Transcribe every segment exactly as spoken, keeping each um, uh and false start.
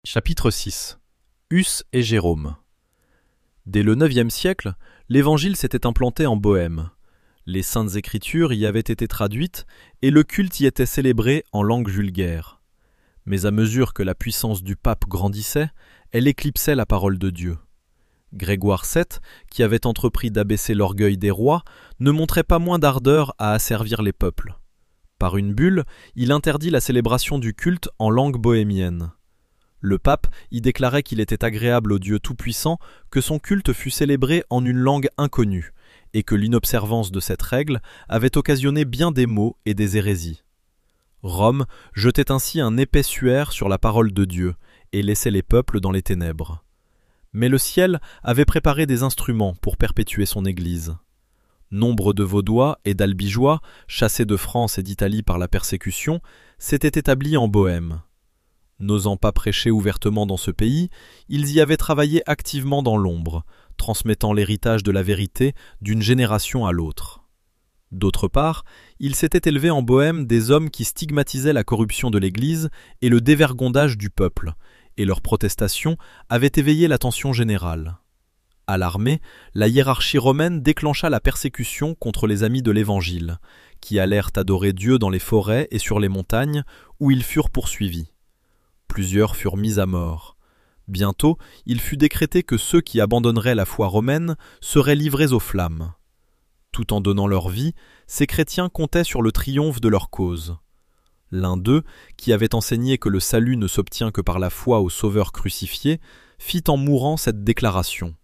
Chapitre six. Huss et Jérôme. Dès le neuvième siècle, l'Évangile s'était implanté en Bohême. Les Saintes Écritures y avaient été traduites et le culte y était célébré en langue vulgaire. Mais à mesure que la puissance du pape grandissait, elle éclipsait la parole de Dieu. Grégoire sept, qui avait entrepris d'abaisser l'orgueil des rois, ne montrait pas moins d'ardeur à asservir les peuples. Par une bulle, il interdit la célébration du culte en langue bohémienne. Le pape y déclarait qu'il était agréable au Dieu Tout-Puissant que son culte fût célébré en une langue inconnue, et que l'inobservance de cette règle avait occasionné bien des maux et des hérésies. Rome jetait ainsi un épais suaire sur la parole de Dieu, et laissait les peuples dans les ténèbres. Mais le ciel avait préparé des instruments pour perpétuer son Église. Nombre de Vaudois et d'Albigeois, chassés de France et d'Italie par la persécution, s'étaient établis en Bohême. N'osant pas prêcher ouvertement dans ce pays, ils y avaient travaillé activement dans l'ombre, transmettant l'héritage de la vérité d'une génération à l'autre. D'autre part, il s'était élevé en Bohême des hommes qui stigmatisaient la corruption de l'Église et le dévergondage du peuple, et leurs protestations avaient éveillé l'attention générale. Alarmée, la hiérarchie romaine déclencha la persécution contre les amis de l'Évangile, qui allèrent adorer Dieu dans les forêts et sur les montagnes, où ils furent poursuivis. Plusieurs furent mis à mort. Bientôt, il fut décrété que ceux qui abandonneraient la foi romaine seraient livrés aux flammes. Tout en donnant leur vie, ces chrétiens comptaient sur le triomphe de leur cause. L'un d'eux, qui avait enseigné que le salut ne s'obtient que par la foi au Sauveur crucifié, fit en mourant cette déclaration.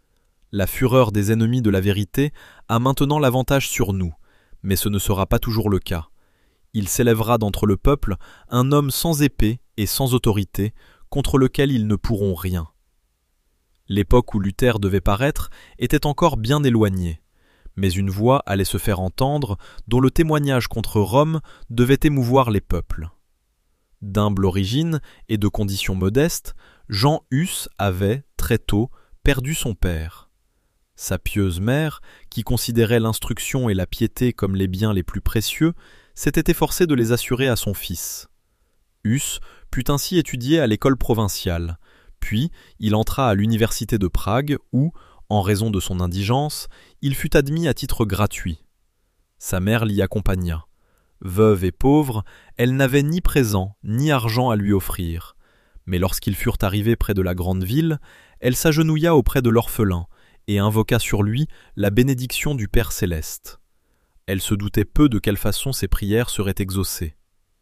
La fureur des ennemis de la vérité a maintenant l'avantage sur nous, mais ce ne sera pas toujours le cas. Il s'élèvera d'entre le peuple un homme sans épée et sans autorité, contre lequel ils ne pourront rien. L'époque où Luther devait paraître était encore bien éloignée, mais une voix allait se faire entendre dont le témoignage contre Rome devait émouvoir les peuples. D'humble origine et de condition modeste, Jean Hus avait, très tôt, perdu son père. Sa pieuse mère, qui considérait l'instruction et la piété comme les biens les plus précieux, s'était efforcé de les assurer à son fils. Hus put ainsi étudier à l'école provinciale, puis il entra à l'université de Prague où, en raison de son indigence, il fut admis à titre gratuit. Sa mère l'y accompagna. Veuve et pauvre, elle n'avait ni présent ni argent à lui offrir, mais lorsqu'ils furent arrivés près de la grande ville, elle s'agenouilla auprès de l'orphelin et invoqua sur lui la bénédiction du Père céleste. Elle se doutait peu de quelle façon ses prières seraient exaucées.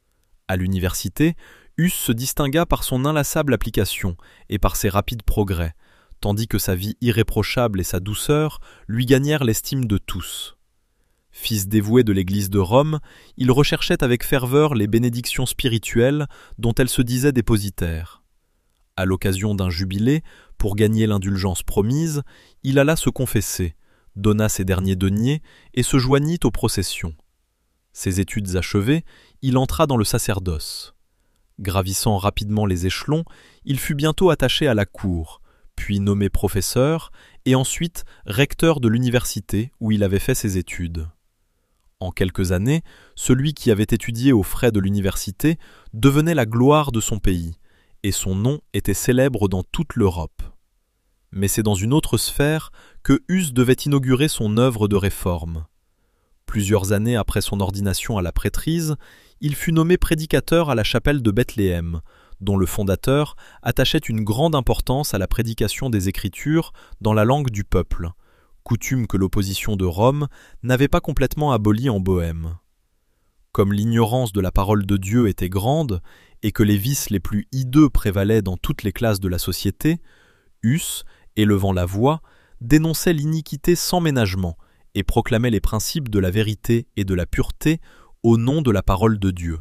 À l'université, Hus se distingua par son inlassable application et par ses rapides progrès, tandis que sa vie irréprochable et sa douceur lui gagnèrent l'estime de tous. Fils dévoué de l'Église de Rome, il recherchait avec ferveur les bénédictions spirituelles dont elle se disait dépositaire. À l'occasion d'un jubilé, pour gagner l'indulgence promise, il alla se confesser, donna ses derniers deniers et se joignit aux processions. Ses études achevées, il entra dans le sacerdoce. Gravissant rapidement les échelons, il fut bientôt attaché à la cour, puis nommé professeur et ensuite recteur de l'université où il avait fait ses études. En quelques années, celui qui avait étudié aux frais de l'université devenait la gloire de son pays, et son nom était célèbre dans toute l'Europe. Mais c'est dans une autre sphère que Hus devait inaugurer son œuvre de réforme. Plusieurs années après son ordination à la prêtrise, il fut nommé prédicateur à la chapelle de Bethléem, dont le fondateur attachait une grande importance à la prédication des Écritures dans la langue du peuple, coutume que l'opposition de Rome n'avait pas complètement abolie en Bohême. Comme l'ignorance de la parole de Dieu était grande et que les vices les plus hideux prévalaient dans toutes les classes de la société, Hus, élevant la voix, dénonçait l'iniquité sans ménagement et proclamait les principes de la vérité et de la pureté au nom de la parole de Dieu.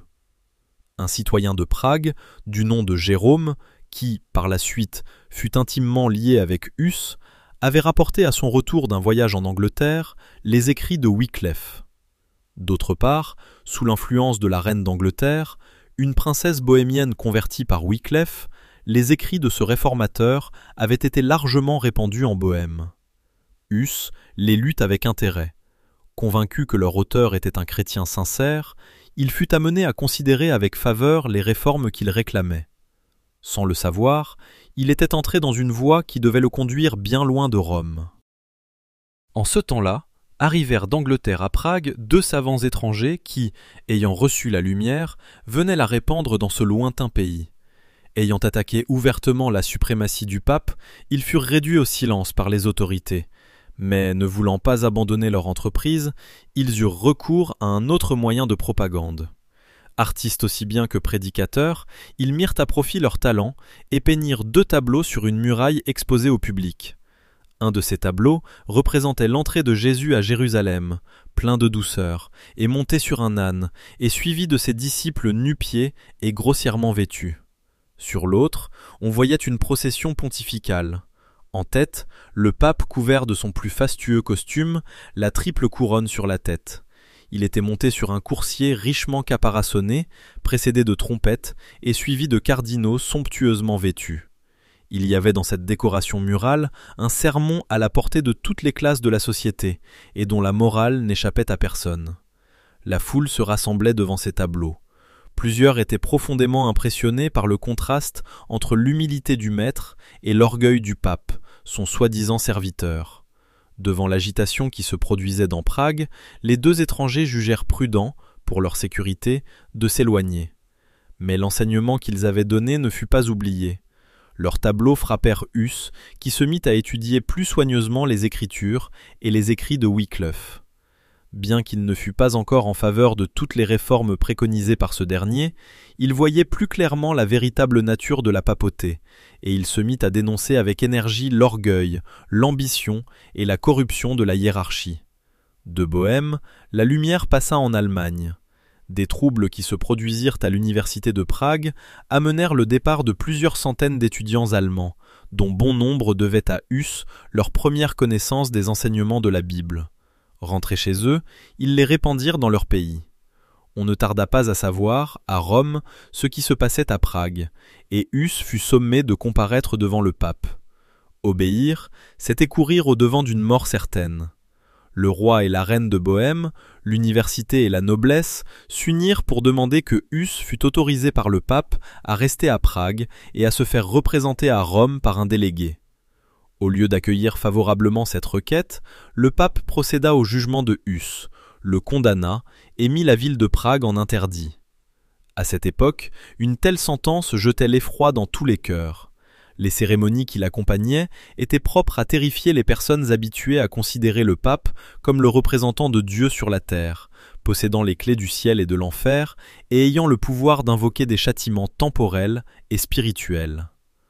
Un citoyen de Prague, du nom de Jérôme, qui, par la suite, fut intimement lié avec Hus, avait rapporté à son retour d'un voyage en Angleterre les écrits de Wycliffe. D'autre part, sous l'influence de la reine d'Angleterre, une princesse bohémienne convertie par Wycliffe, les écrits de ce réformateur avaient été largement répandus en Bohême. Hus les lut avec intérêt. Convaincu que leur auteur était un chrétien sincère, il fut amené à considérer avec faveur les réformes qu'il réclamait. Sans le savoir, il était entré dans une voie qui devait le conduire bien loin de Rome. En ce temps-là, arrivèrent d'Angleterre à Prague deux savants étrangers qui, ayant reçu la lumière, venaient la répandre dans ce lointain pays. Ayant attaqué ouvertement la suprématie du pape, ils furent réduits au silence par les autorités. Mais ne voulant pas abandonner leur entreprise, ils eurent recours à un autre moyen de propagande. Artistes aussi bien que prédicateurs, ils mirent à profit leur talent et peignirent deux tableaux sur une muraille exposée au public. Un de ces tableaux représentait l'entrée de Jésus à Jérusalem, plein de douceur, et monté sur un âne, et suivi de ses disciples nu-pieds et grossièrement vêtus. Sur l'autre, on voyait une procession pontificale. En tête, le pape couvert de son plus fastueux costume, la triple couronne sur la tête. Il était monté sur un coursier richement caparaçonné, précédé de trompettes et suivi de cardinaux somptueusement vêtus. Il y avait dans cette décoration murale un sermon à la portée de toutes les classes de la société, et dont la morale n'échappait à personne. La foule se rassemblait devant ces tableaux. Plusieurs étaient profondément impressionnés par le contraste entre l'humilité du maître et l'orgueil du pape, son soi-disant serviteur. Devant l'agitation qui se produisait dans Prague, les deux étrangers jugèrent prudent, pour leur sécurité, de s'éloigner. Mais l'enseignement qu'ils avaient donné ne fut pas oublié. Leurs tableaux frappèrent Huss, qui se mit à étudier plus soigneusement les Écritures et les écrits de Wycliffe. Bien qu'il ne fût pas encore en faveur de toutes les réformes préconisées par ce dernier, il voyait plus clairement la véritable nature de la papauté, et il se mit à dénoncer avec énergie l'orgueil, l'ambition et la corruption de la hiérarchie. De Bohême, la lumière passa en Allemagne. Des troubles qui se produisirent à l'université de Prague amenèrent le départ de plusieurs centaines d'étudiants allemands, dont bon nombre devaient à Huss leur première connaissance des enseignements de la Bible. Rentrés chez eux, ils les répandirent dans leur pays. On ne tarda pas à savoir, à Rome, ce qui se passait à Prague, et Huss fut sommé de comparaître devant le pape. Obéir, c'était courir au-devant d'une mort certaine. Le roi et la reine de Bohême, l'université et la noblesse s'unirent pour demander que Huss fût autorisé par le pape à rester à Prague et à se faire représenter à Rome par un délégué. Au lieu d'accueillir favorablement cette requête, le pape procéda au jugement de Huss, le condamna et mit la ville de Prague en interdit. À cette époque, une telle sentence jetait l'effroi dans tous les cœurs. Les cérémonies qui l'accompagnaient étaient propres à terrifier les personnes habituées à considérer le pape comme le représentant de Dieu sur la terre, possédant les clés du ciel et de l'enfer et ayant le pouvoir d'invoquer des châtiments temporels et spirituels.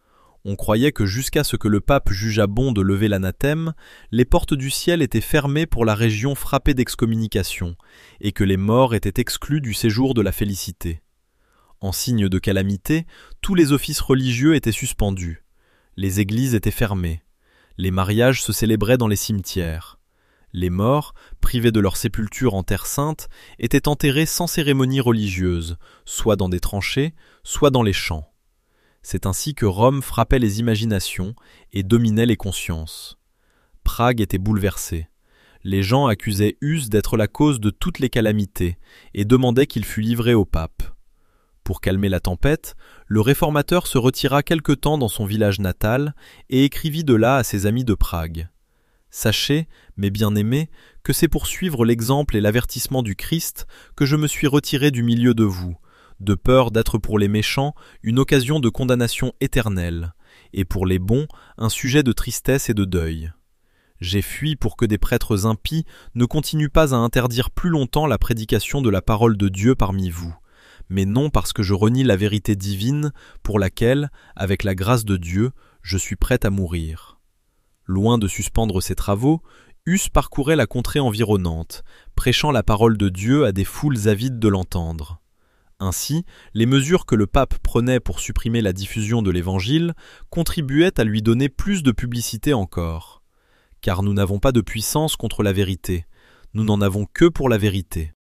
On croyait que jusqu'à ce que le pape jugeât bon de lever l'anathème, les portes du ciel étaient fermées pour la région frappée d'excommunication, et que les morts étaient exclus du séjour de la félicité. En signe de calamité, tous les offices religieux étaient suspendus. Les églises étaient fermées. Les mariages se célébraient dans les cimetières. Les morts, privés de leur sépulture en terre sainte, étaient enterrés sans cérémonie religieuse, soit dans des tranchées, soit dans les champs. C'est ainsi que Rome frappait les imaginations et dominait les consciences. Prague était bouleversée. Les gens accusaient Huss d'être la cause de toutes les calamités et demandaient qu'il fût livré au pape. Pour calmer la tempête, le réformateur se retira quelque temps dans son village natal et écrivit de là à ses amis de Prague. « Sachez, mes bien-aimés, que c'est pour suivre l'exemple et l'avertissement du Christ que je me suis retiré du milieu de vous, de peur d'être pour les méchants une occasion de condamnation éternelle, et pour les bons un sujet de tristesse et de deuil. J'ai fui pour que des prêtres impies ne continuent pas à interdire plus longtemps la prédication de la parole de Dieu parmi vous, mais non parce que je renie la vérité divine pour laquelle, avec la grâce de Dieu, je suis prêt à mourir. » Loin de suspendre ses travaux, Huss parcourait la contrée environnante, prêchant la parole de Dieu à des foules avides de l'entendre. Ainsi, les mesures que le pape prenait pour supprimer la diffusion de l'Évangile contribuaient à lui donner plus de publicité encore. Car nous n'avons pas de puissance contre la vérité, nous n'en avons que pour la vérité.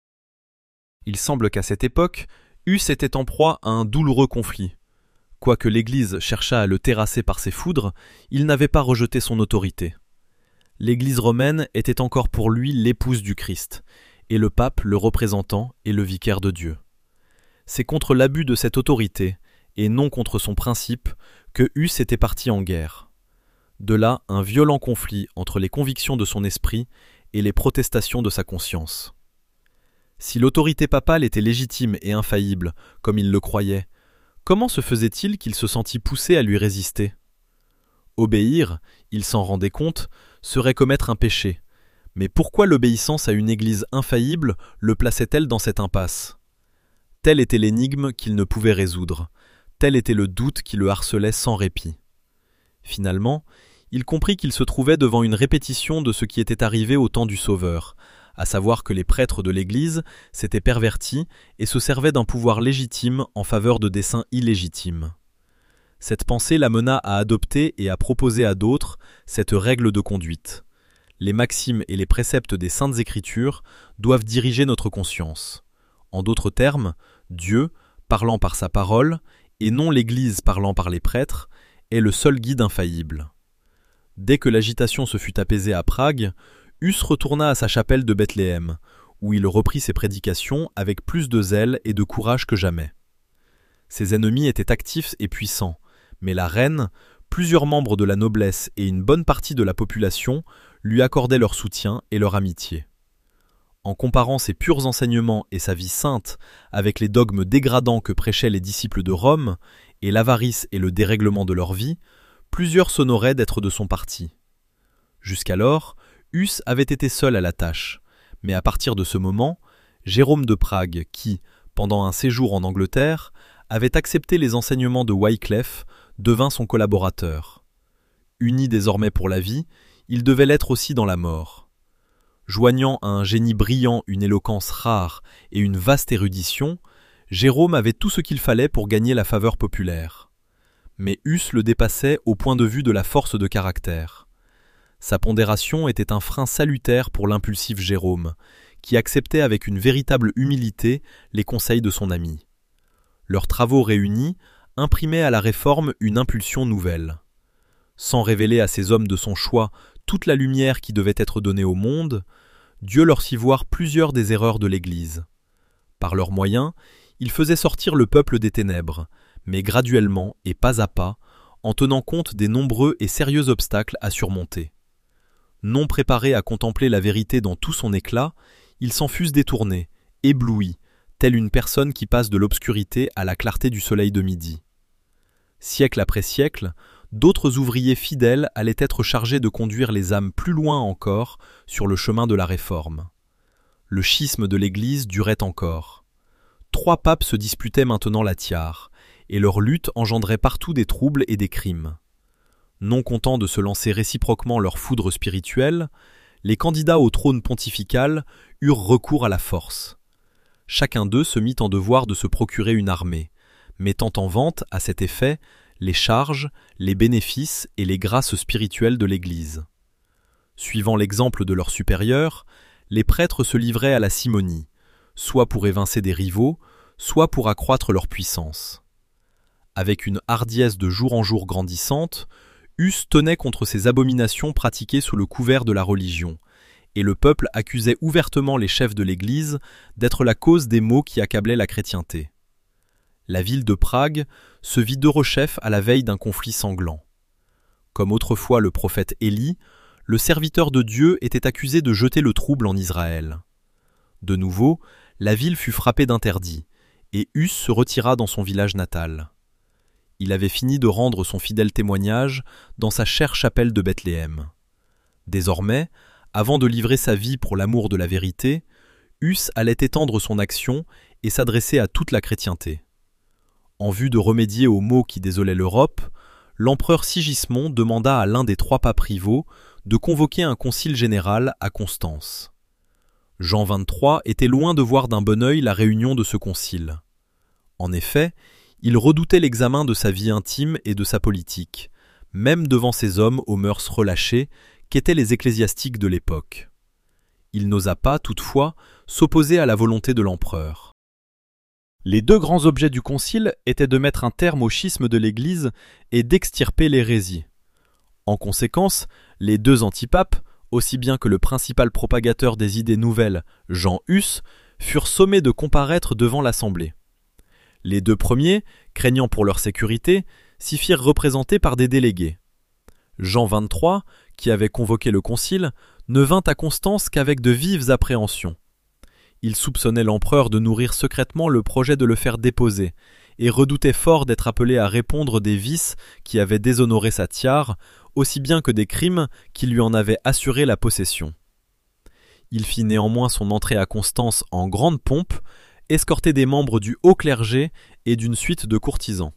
Il semble qu'à cette époque, Huss était en proie à un douloureux conflit. Quoique l'Église cherchât à le terrasser par ses foudres, il n'avait pas rejeté son autorité. L'Église romaine était encore pour lui l'épouse du Christ, et le pape le représentant et le vicaire de Dieu. C'est contre l'abus de cette autorité, et non contre son principe, que Huss était parti en guerre. De là, un violent conflit entre les convictions de son esprit et les protestations de sa conscience. Si l'autorité papale était légitime et infaillible, comme il le croyait, comment se faisait-il qu'il se sentit poussé à lui résister ? Obéir, il s'en rendait compte, serait commettre un péché. Mais pourquoi l'obéissance à une Église infaillible le plaçait-elle dans cette impasse ? Telle était l'énigme qu'il ne pouvait résoudre, tel était le doute qui le harcelait sans répit. Finalement, il comprit qu'il se trouvait devant une répétition de ce qui était arrivé au temps du Sauveur, à savoir que les prêtres de l'Église s'étaient pervertis et se servaient d'un pouvoir légitime en faveur de desseins illégitimes. Cette pensée l'amena à adopter et à proposer à d'autres cette règle de conduite. Les maximes et les préceptes des Saintes Écritures doivent diriger notre conscience. En d'autres termes, Dieu, parlant par sa parole, et non l'Église parlant par les prêtres, est le seul guide infaillible. Dès que l'agitation se fut apaisée à Prague, Huss retourna à sa chapelle de Bethléem, où il reprit ses prédications avec plus de zèle et de courage que jamais. Ses ennemis étaient actifs et puissants, mais la reine, plusieurs membres de la noblesse et une bonne partie de la population lui accordaient leur soutien et leur amitié. En comparant ses purs enseignements et sa vie sainte avec les dogmes dégradants que prêchaient les disciples de Rome, et l'avarice et le dérèglement de leur vie, plusieurs s'honoraient d'être de son parti. Jusqu'alors, Huss avait été seul à la tâche, mais à partir de ce moment, Jérôme de Prague, qui, pendant un séjour en Angleterre, avait accepté les enseignements de Wycliffe, devint son collaborateur. Uni désormais pour la vie, il devait l'être aussi dans la mort. Joignant à un génie brillant une éloquence rare et une vaste érudition, Jérôme avait tout ce qu'il fallait pour gagner la faveur populaire. Mais Huss le dépassait au point de vue de la force de caractère. Sa pondération était un frein salutaire pour l'impulsif Jérôme, qui acceptait avec une véritable humilité les conseils de son ami. Leurs travaux réunis imprimaient à la réforme une impulsion nouvelle. Sans révéler à ces hommes de son choix toute la lumière qui devait être donnée au monde, Dieu leur fit voir plusieurs des erreurs de l'Église. Par leurs moyens, ils faisaient sortir le peuple des ténèbres, mais graduellement et pas à pas, en tenant compte des nombreux et sérieux obstacles à surmonter. Non préparés à contempler la vérité dans tout son éclat, ils s'en fussent détournés, éblouis, telle une personne qui passe de l'obscurité à la clarté du soleil de midi. Siècle après siècle, d'autres ouvriers fidèles allaient être chargés de conduire les âmes plus loin encore sur le chemin de la réforme. Le schisme de l'Église durait encore. Trois papes se disputaient maintenant la tiare, et leur lutte engendrait partout des troubles et des crimes. Non contents de se lancer réciproquement leur foudre spirituelle, les candidats au trône pontifical eurent recours à la force. Chacun d'eux se mit en devoir de se procurer une armée, mettant en vente, à cet effet, les charges, les bénéfices et les grâces spirituelles de l'Église. Suivant l'exemple de leurs supérieurs, les prêtres se livraient à la simonie, soit pour évincer des rivaux, soit pour accroître leur puissance. Avec une hardiesse de jour en jour grandissante, Huss tenait contre ces abominations pratiquées sous le couvert de la religion, et le peuple accusait ouvertement les chefs de l'Église d'être la cause des maux qui accablaient la chrétienté. La ville de Prague se vit derechef à la veille d'un conflit sanglant. Comme autrefois le prophète Élie, le serviteur de Dieu était accusé de jeter le trouble en Israël. De nouveau, la ville fut frappée d'interdit, et Huss se retira dans son village natal. Il avait fini de rendre son fidèle témoignage dans sa chère chapelle de Bethléem. Désormais, avant de livrer sa vie pour l'amour de la vérité, Huss allait étendre son action et s'adresser à toute la chrétienté. En vue de remédier aux maux qui désolaient l'Europe, l'empereur Sigismond demanda à l'un des trois papes rivaux de convoquer un concile général à Constance. Jean vingt-trois était loin de voir d'un bon œil la réunion de ce concile. En effet, il redoutait l'examen de sa vie intime et de sa politique, même devant ces hommes aux mœurs relâchées qu'étaient les ecclésiastiques de l'époque. Il n'osa pas, toutefois, s'opposer à la volonté de l'empereur. Les deux grands objets du concile étaient de mettre un terme au schisme de l'Église et d'extirper l'hérésie. En conséquence, les deux antipapes, aussi bien que le principal propagateur des idées nouvelles, Jean Hus, furent sommés de comparaître devant l'Assemblée. Les deux premiers, craignant pour leur sécurité, s'y firent représenter par des délégués. Jean vingt-trois, qui avait convoqué le concile, ne vint à Constance qu'avec de vives appréhensions. Il soupçonnait l'empereur de nourrir secrètement le projet de le faire déposer, et redoutait fort d'être appelé à répondre des vices qui avaient déshonoré sa tiare, aussi bien que des crimes qui lui en avaient assuré la possession. Il fit néanmoins son entrée à Constance en grande pompe, escorté des membres du haut clergé et d'une suite de courtisans.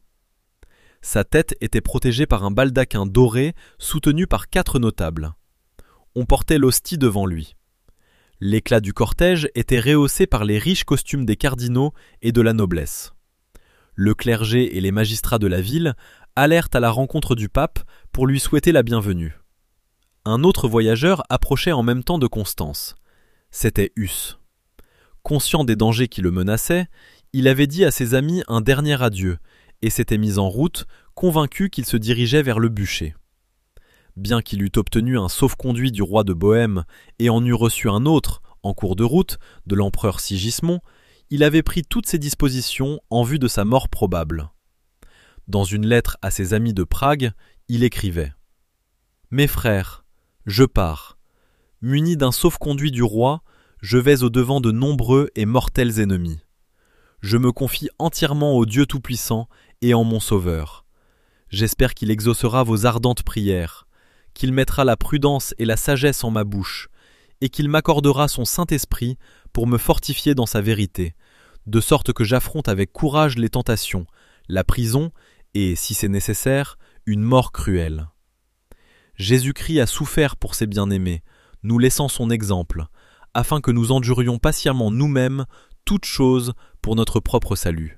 Sa tête était protégée par un baldaquin doré soutenu par quatre notables. On portait l'hostie devant lui. L'éclat du cortège était rehaussé par les riches costumes des cardinaux et de la noblesse. Le clergé et les magistrats de la ville allèrent à la rencontre du pape pour lui souhaiter la bienvenue. Un autre voyageur approchait en même temps de Constance. C'était Huss. Conscient des dangers qui le menaçaient, il avait dit à ses amis un dernier adieu et s'était mis en route, convaincu qu'il se dirigeait vers le bûcher. Bien qu'il eût obtenu un sauf-conduit du roi de Bohême et en eût reçu un autre, en cours de route, de l'empereur Sigismond, il avait pris toutes ses dispositions en vue de sa mort probable. Dans une lettre à ses amis de Prague, il écrivait « Mes frères, je pars. Muni d'un sauf-conduit du roi, je vais au-devant de nombreux et mortels ennemis. Je me confie entièrement au Dieu Tout-Puissant et en mon Sauveur. J'espère qu'il exaucera vos ardentes prières, qu'il mettra la prudence et la sagesse en ma bouche, et qu'il m'accordera son Saint-Esprit pour me fortifier dans sa vérité, de sorte que j'affronte avec courage les tentations, la prison et, si c'est nécessaire, une mort cruelle. Jésus-Christ a souffert pour ses bien-aimés, nous laissant son exemple, afin que nous endurions patiemment nous-mêmes toutes choses pour notre propre salut.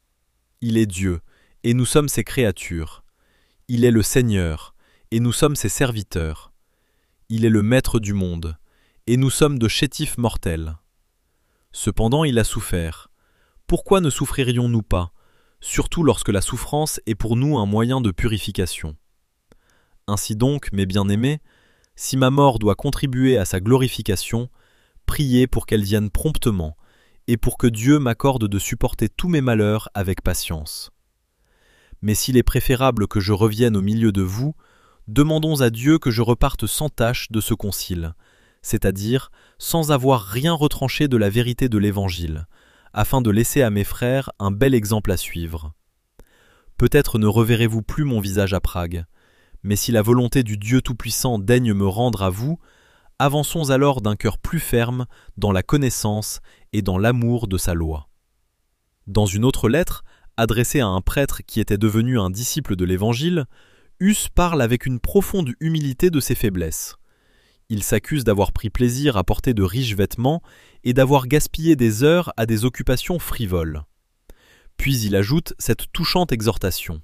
Il est Dieu, et nous sommes ses créatures. Il est le Seigneur, et nous sommes ses serviteurs. Il est le Maître du monde, et nous sommes de chétifs mortels. Cependant il a souffert. Pourquoi ne souffririons-nous pas, surtout lorsque la souffrance est pour nous un moyen de purification? Ainsi donc, mes bien-aimés, si ma mort doit contribuer à sa glorification, priez pour qu'elle vienne promptement, et pour que Dieu m'accorde de supporter tous mes malheurs avec patience. Mais s'il est préférable que je revienne au milieu de vous, demandons à Dieu que je reparte sans tache de ce concile, c'est-à-dire sans avoir rien retranché de la vérité de l'Évangile, afin de laisser à mes frères un bel exemple à suivre. Peut-être ne reverrez-vous plus mon visage à Prague, mais si la volonté du Dieu Tout-Puissant daigne me rendre à vous, avançons alors d'un cœur plus ferme dans la connaissance et dans l'amour de sa loi. Dans une autre lettre, adressée à un prêtre qui était devenu un disciple de l'Évangile, Huss parle avec une profonde humilité de ses faiblesses. Il s'accuse d'avoir pris plaisir à porter de riches vêtements et d'avoir gaspillé des heures à des occupations frivoles. Puis il ajoute cette touchante exhortation.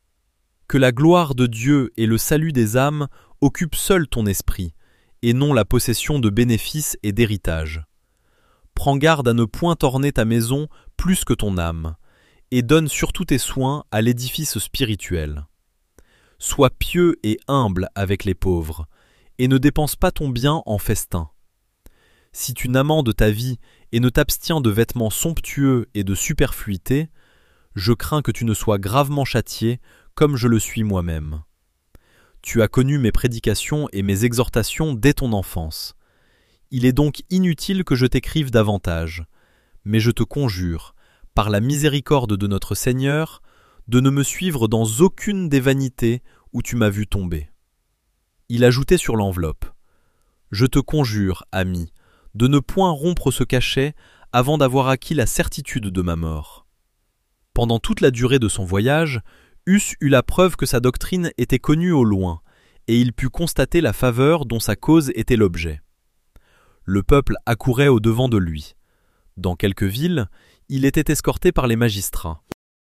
« Que la gloire de Dieu et le salut des âmes occupent seul ton esprit, et non la possession de bénéfices et d'héritages. Prends garde à ne point orner ta maison plus que ton âme, et donne surtout tes soins à l'édifice spirituel. Sois pieux et humble avec les pauvres, et ne dépense pas ton bien en festin. Si tu n'amendes ta vie et ne t'abstiens de vêtements somptueux et de superfluité, je crains que tu ne sois gravement châtié comme je le suis moi-même. Tu as connu mes prédications et mes exhortations dès ton enfance. Il est donc inutile que je t'écrive davantage, mais je te conjure, par la miséricorde de notre Seigneur, de ne me suivre dans aucune des vanités où tu m'as vu tomber. » Il ajoutait sur l'enveloppe « Je te conjure, ami, de ne point rompre ce cachet avant d'avoir acquis la certitude de ma mort. » Pendant toute la durée de son voyage, Huss eut la preuve que sa doctrine était connue au loin, et il put constater la faveur dont sa cause était l'objet. Le peuple accourait au-devant de lui. Dans quelques villes, il était escorté par les magistrats.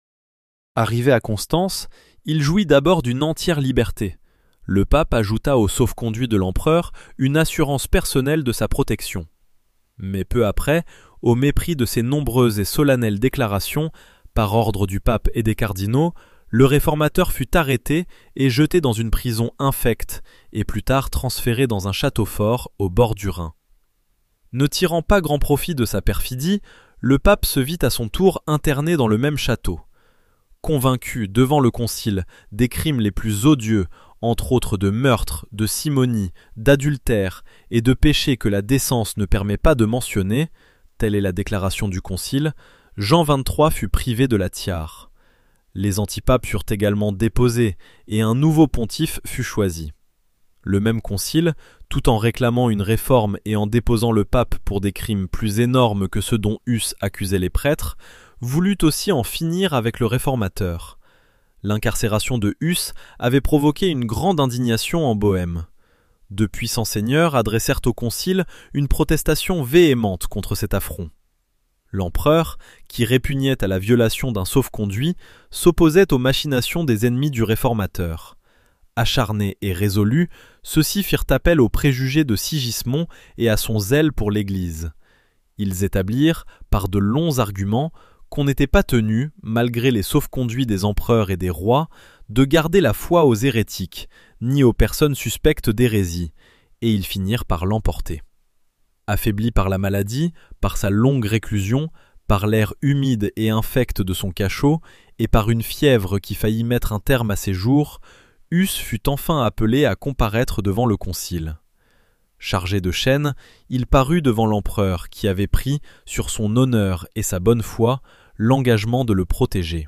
Arrivé à Constance, il jouit d'abord d'une entière liberté. Le pape ajouta au sauf-conduit de l'empereur une assurance personnelle de sa protection. Mais peu après, au mépris de ses nombreuses et solennelles déclarations, par ordre du pape et des cardinaux, le réformateur fut arrêté et jeté dans une prison infecte, et plus tard transféré dans un château fort au bord du Rhin. Ne tirant pas grand profit de sa perfidie, le pape se vit à son tour interné dans le même château. Convaincu devant le concile des crimes les plus odieux, entre autres de meurtre, de simonie, d'adultère et de péchés que la décence ne permet pas de mentionner, telle est la déclaration du concile, Jean vingt-trois fut privé de la tiare. Les antipapes furent également déposés et un nouveau pontife fut choisi. Le même concile, tout en réclamant une réforme et en déposant le pape pour des crimes plus énormes que ceux dont Huss accusait les prêtres, voulut aussi en finir avec le réformateur. L'incarcération de Huss avait provoqué une grande indignation en Bohême. De puissants seigneurs adressèrent au concile une protestation véhémente contre cet affront. L'empereur, qui répugnait à la violation d'un sauf-conduit, s'opposait aux machinations des ennemis du réformateur. Acharnés et résolus, ceux-ci firent appel aux préjugés de Sigismond et à son zèle pour l'Église. Ils établirent, par de longs arguments, qu'on n'était pas tenu, malgré les sauf-conduits des empereurs et des rois, de garder la foi aux hérétiques, ni aux personnes suspectes d'hérésie, et ils finirent par l'emporter. Affaibli par la maladie, par sa longue réclusion, par l'air humide et infect de son cachot, et par une fièvre qui faillit mettre un terme à ses jours, Huss fut enfin appelé à comparaître devant le concile. Chargé de chaînes, il parut devant l'empereur qui avait pris, sur son honneur et sa bonne foi, l'engagement de le protéger.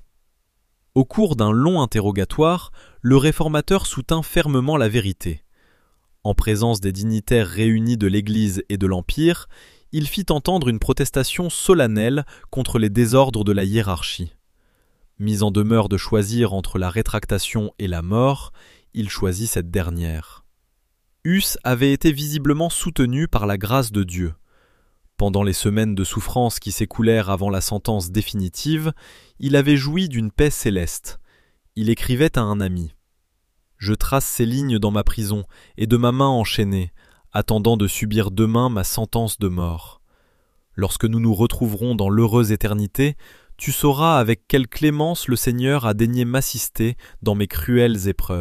Au cours d'un long interrogatoire, le réformateur soutint fermement la vérité. En présence des dignitaires réunis de l'Église et de l'Empire, il fit entendre une protestation solennelle contre les désordres de la hiérarchie. Mis en demeure de choisir entre la rétractation et la mort, il choisit cette dernière. Huss avait été visiblement soutenu par la grâce de Dieu. Pendant les semaines de souffrance qui s'écoulèrent avant la sentence définitive, il avait joui d'une paix céleste. Il écrivait à un ami. « Je trace ces lignes dans ma prison et de ma main enchaînée, attendant de subir demain ma sentence de mort. Lorsque nous nous retrouverons dans l'heureuse éternité, tu sauras avec quelle clémence le Seigneur a daigné m'assister dans mes cruelles épreuves. »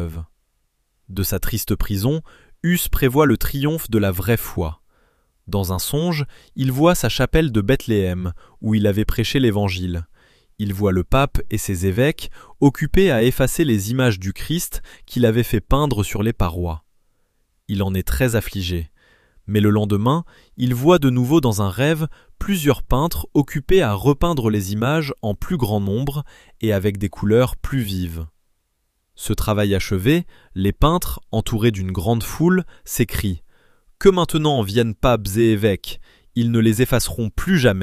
De sa triste prison, Huss prévoit le triomphe de la vraie foi. Dans un songe, il voit sa chapelle de Bethléem, où il avait prêché l'Évangile. Il voit le pape et ses évêques occupés à effacer les images du Christ qu'il avait fait peindre sur les parois. Il en est très affligé. Mais le lendemain, il voit de nouveau dans un rêve plusieurs peintres occupés à repeindre les images en plus grand nombre et avec des couleurs plus vives. Ce travail achevé, les peintres, entourés d'une grande foule, s'écrient « Que maintenant viennent papes et évêques, ils ne les effaceront plus jamais !»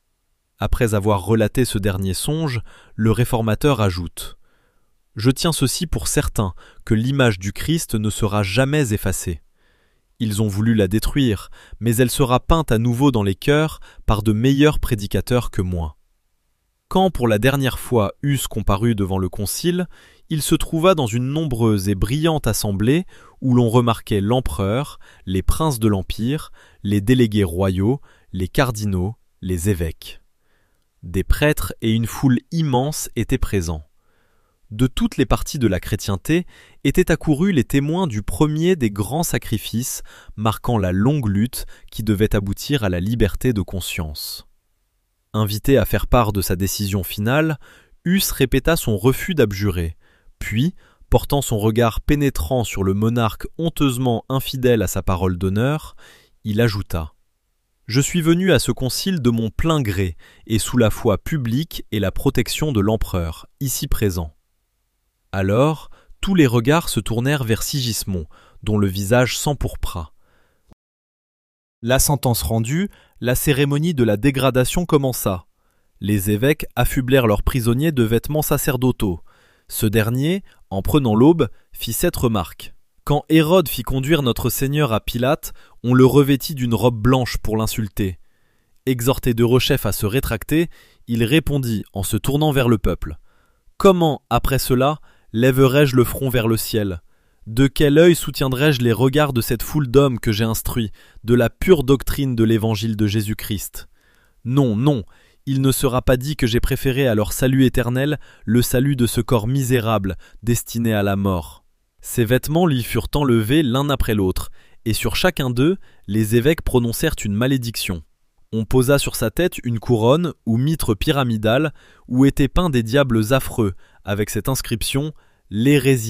Après avoir relaté ce dernier songe, le réformateur ajoute « Je tiens ceci pour certain, que l'image du Christ ne sera jamais effacée. Ils ont voulu la détruire, mais elle sera peinte à nouveau dans les cœurs par de meilleurs prédicateurs que moi. » Quand pour la dernière fois Huss comparut devant le concile, il se trouva dans une nombreuse et brillante assemblée où l'on remarquait l'empereur, les princes de l'Empire, les délégués royaux, les cardinaux, les évêques. Des prêtres et une foule immense étaient présents. De toutes les parties de la chrétienté étaient accourus les témoins du premier des grands sacrifices marquant la longue lutte qui devait aboutir à la liberté de conscience. Invité à faire part de sa décision finale, Huss répéta son refus d'abjurer, puis, portant son regard pénétrant sur le monarque honteusement infidèle à sa parole d'honneur, il ajouta « Je suis venu à ce concile de mon plein gré et sous la foi publique et la protection de l'empereur, ici présent. » Alors, tous les regards se tournèrent vers Sigismond, dont le visage s'empourpra. La sentence rendue, la cérémonie de la dégradation commença. Les évêques affublèrent leurs prisonniers de vêtements sacerdotaux. Ce dernier, en prenant l'aube, fit cette remarque. Quand Hérode fit conduire notre Seigneur à Pilate, on le revêtit d'une robe blanche pour l'insulter. Exhorté Derechef à se rétracter, il répondit en se tournant vers le peuple. « Comment, après cela, lèverai-je le front vers le ciel ? De quel œil soutiendrai-je les regards de cette foule d'hommes que j'ai instruits, de la pure doctrine de l'évangile de Jésus-Christ ? Non, non, il ne sera pas dit que j'ai préféré à leur salut éternel le salut de ce corps misérable, destiné à la mort. » Ces vêtements lui furent enlevés l'un après l'autre, et sur chacun d'eux, les évêques prononcèrent une malédiction. On posa sur sa tête une couronne ou mitre pyramidale où étaient peints des diables affreux, avec cette inscription « L'hérésiarque ».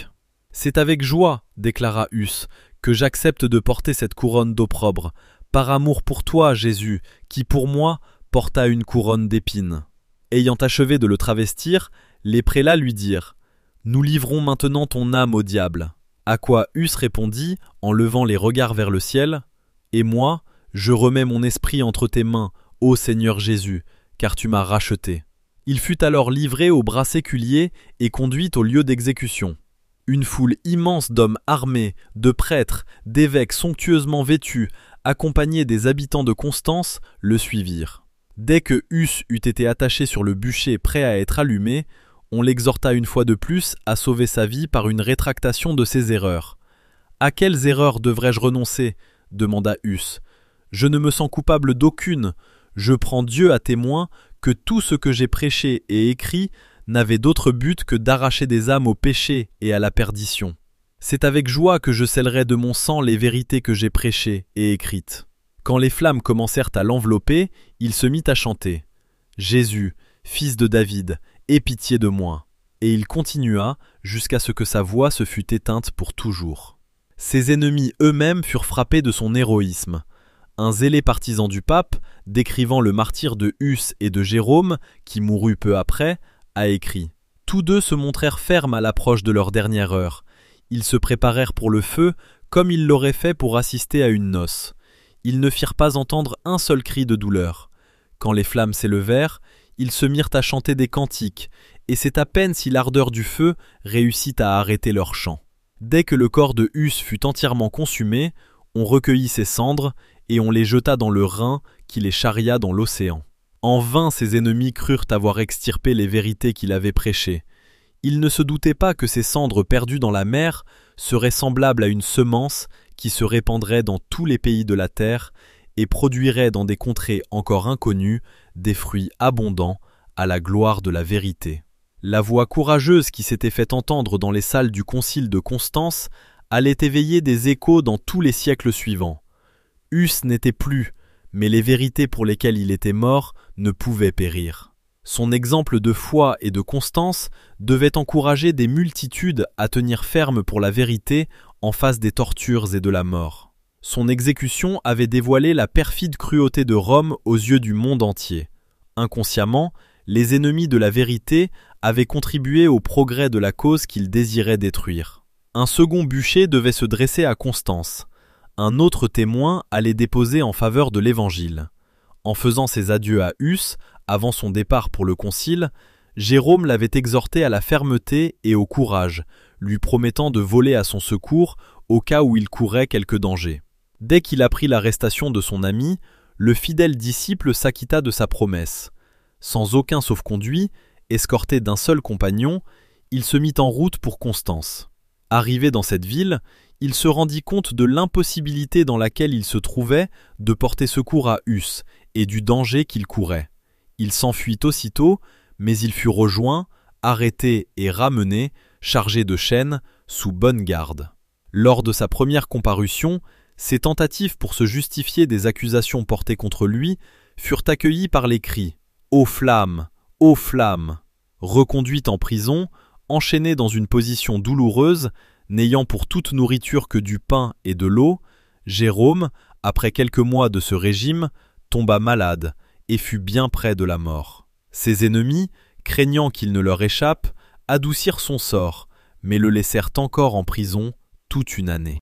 « C'est avec joie, déclara Huss, que j'accepte de porter cette couronne d'opprobre, par amour pour toi, Jésus, qui pour moi porta une couronne d'épines. » Ayant achevé de le travestir, les prélats lui dirent « Nous livrons maintenant ton âme au diable. » À quoi Huss répondit, en levant les regards vers le ciel « Et moi, je remets mon esprit entre tes mains, ô Seigneur Jésus, car tu m'as racheté. » Il fut alors livré au bras séculier et conduit au lieu d'exécution. Une foule immense d'hommes armés, de prêtres, d'évêques somptueusement vêtus, accompagnés des habitants de Constance, le suivirent. Dès que Huss eut été attaché sur le bûcher prêt à être allumé, on l'exhorta une fois de plus à sauver sa vie par une rétractation de ses erreurs. « À quelles erreurs devrais-je renoncer ?» demanda Huss. « Je ne me sens coupable d'aucune. Je prends Dieu à témoin que tout ce que j'ai prêché et écrit n'avait d'autre but que d'arracher des âmes au péché et à la perdition. C'est avec joie que je scellerai de mon sang les vérités que j'ai prêchées et écrites. » Quand les flammes commencèrent à l'envelopper, il se mit à chanter « Jésus, fils de David, aie pitié de moi !» Et il continua jusqu'à ce que sa voix se fût éteinte pour toujours. Ses ennemis eux-mêmes furent frappés de son héroïsme. Un zélé partisan du pape, décrivant le martyre de Huss et de Jérôme, qui mourut peu après, a écrit « Tous deux se montrèrent fermes à l'approche de leur dernière heure. Ils se préparèrent pour le feu comme ils l'auraient fait pour assister à une noce. Ils ne firent pas entendre un seul cri de douleur. Quand les flammes s'élevèrent, ils se mirent à chanter des cantiques, et c'est à peine si l'ardeur du feu réussit à arrêter leur chant. Dès que le corps de Huss fut entièrement consumé, on recueillit ses cendres et on les jeta dans le Rhin qui les charria dans l'océan. En vain ses ennemis crurent avoir extirpé les vérités qu'il avait prêchées. Ils ne se doutaient pas que ces cendres perdues dans la mer seraient semblables à une semence qui se répandrait dans tous les pays de la terre et produirait dans des contrées encore inconnues des fruits abondants à la gloire de la vérité. La voix courageuse qui s'était fait entendre dans les salles du concile de Constance allait éveiller des échos dans tous les siècles suivants. Huss n'était plus, mais les vérités pour lesquelles il était mort ne pouvaient périr. Son exemple de foi et de constance devait encourager des multitudes à tenir ferme pour la vérité en face des tortures et de la mort. Son exécution avait dévoilé la perfide cruauté de Rome aux yeux du monde entier. Inconsciemment, les ennemis de la vérité avaient contribué au progrès de la cause qu'ils désiraient détruire. Un second bûcher devait se dresser à Constance. Un autre témoin allait déposer en faveur de l'Évangile. En faisant ses adieux à Huss, avant son départ pour le concile, Jérôme l'avait exhorté à la fermeté et au courage, lui promettant de voler à son secours au cas où il courait quelque danger. Dès qu'il apprit l'arrestation de son ami, le fidèle disciple s'acquitta de sa promesse. Sans aucun sauf-conduit, escorté d'un seul compagnon, il se mit en route pour Constance. Arrivé dans cette ville, il se rendit compte de l'impossibilité dans laquelle il se trouvait de porter secours à Huss et du danger qu'il courait. Il s'enfuit aussitôt, mais il fut rejoint, arrêté et ramené, chargé de chaînes, sous bonne garde. Lors de sa première comparution, ses tentatives pour se justifier des accusations portées contre lui furent accueillies par les cris « Ô flamme! Ô flamme !» Reconduit en prison, enchaîné dans une position douloureuse, n'ayant pour toute nourriture que du pain et de l'eau, Jérôme, après quelques mois de ce régime, tomba malade et fut bien près de la mort. Ses ennemis, craignant qu'il ne leur échappe, adoucirent son sort, mais le laissèrent encore en prison toute une année.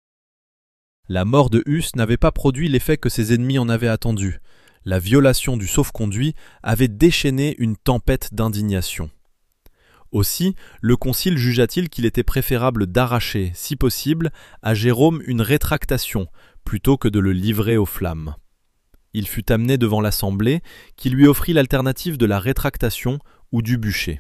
La mort de Huss n'avait pas produit l'effet que ses ennemis en avaient attendu. La violation du sauf-conduit avait déchaîné une tempête d'indignation. Aussi, le concile jugea-t-il qu'il était préférable d'arracher, si possible, à Jérôme une rétractation, plutôt que de le livrer aux flammes. Il fut amené devant l'assemblée, qui lui offrit l'alternative de la rétractation ou du bûcher.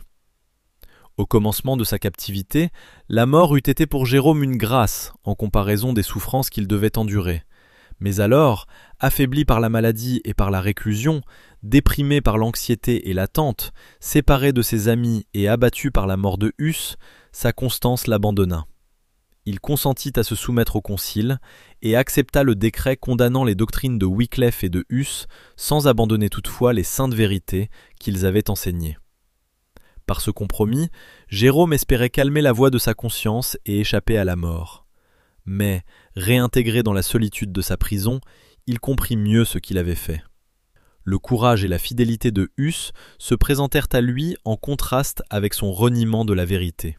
Au commencement de sa captivité, la mort eût été pour Jérôme une grâce en comparaison des souffrances qu'il devait endurer. Mais alors, affaibli par la maladie et par la réclusion, déprimé par l'anxiété et l'attente, séparé de ses amis et abattu par la mort de Huss, sa constance l'abandonna. Il consentit à se soumettre au concile et accepta le décret condamnant les doctrines de Wycliffe et de Huss sans abandonner toutefois les saintes vérités qu'ils avaient enseignées. Par ce compromis, Jérôme espérait calmer la voix de sa conscience et échapper à la mort. Mais, réintégré dans la solitude de sa prison, il comprit mieux ce qu'il avait fait. Le courage et la fidélité de Huss se présentèrent à lui en contraste avec son reniement de la vérité.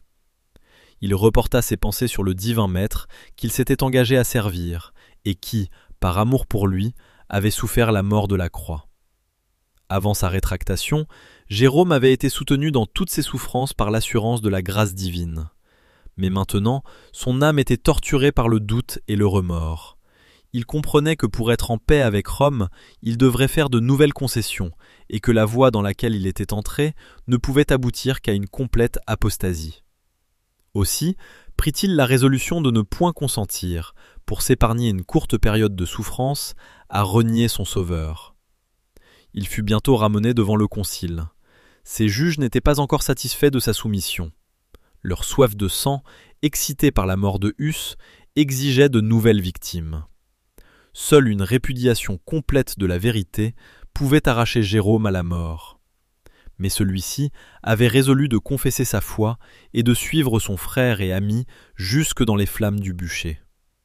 Il reporta ses pensées sur le divin maître qu'il s'était engagé à servir et qui, par amour pour lui, avait souffert la mort de la croix. Avant sa rétractation, Jérôme avait été soutenu dans toutes ses souffrances par l'assurance de la grâce divine. Mais maintenant, son âme était torturée par le doute et le remords. Il comprenait que pour être en paix avec Rome, il devrait faire de nouvelles concessions et que la voie dans laquelle il était entré ne pouvait aboutir qu'à une complète apostasie. Aussi, prit-il la résolution de ne point consentir, pour s'épargner une courte période de souffrance, à renier son sauveur. Il fut bientôt ramené devant le concile. Ses juges n'étaient pas encore satisfaits de sa soumission. Leur soif de sang, excitée par la mort de Huss, exigeait de nouvelles victimes. Seule une répudiation complète de la vérité pouvait arracher Jérôme à la mort. Mais celui-ci avait résolu de confesser sa foi et de suivre son frère et ami jusque dans les flammes du bûcher.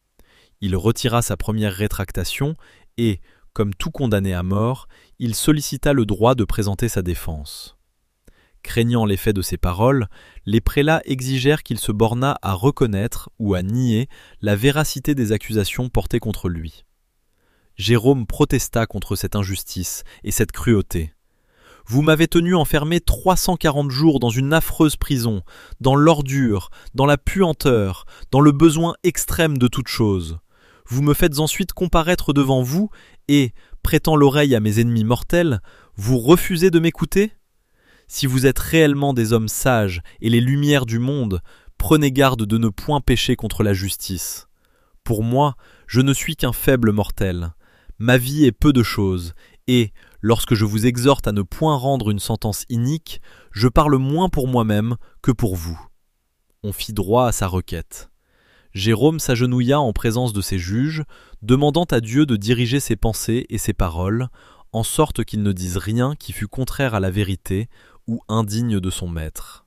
Il retira sa première rétractation et, comme tout condamné à mort, il sollicita le droit de présenter sa défense. Craignant l'effet de ses paroles, les prélats exigèrent qu'il se bornât à reconnaître ou à nier la véracité des accusations portées contre lui. Jérôme protesta contre cette injustice et cette cruauté. « Vous m'avez tenu enfermé trois cent quarante jours dans une affreuse prison, dans l'ordure, dans la puanteur, dans le besoin extrême de toute chose. Vous me faites ensuite comparaître devant vous et, prêtant l'oreille à mes ennemis mortels, vous refusez de m'écouter ? Si vous êtes réellement des hommes sages et les lumières du monde, prenez garde de ne point pécher contre la justice. Pour moi, je ne suis qu'un faible mortel. Ma vie est peu de chose, et, lorsque je vous exhorte à ne point rendre une sentence inique, je parle moins pour moi-même que pour vous. » On fit droit à sa requête. Jérôme s'agenouilla en présence de ses juges, demandant à Dieu de diriger ses pensées et ses paroles, en sorte qu'il ne dise rien qui fût contraire à la vérité ou indigne de son maître.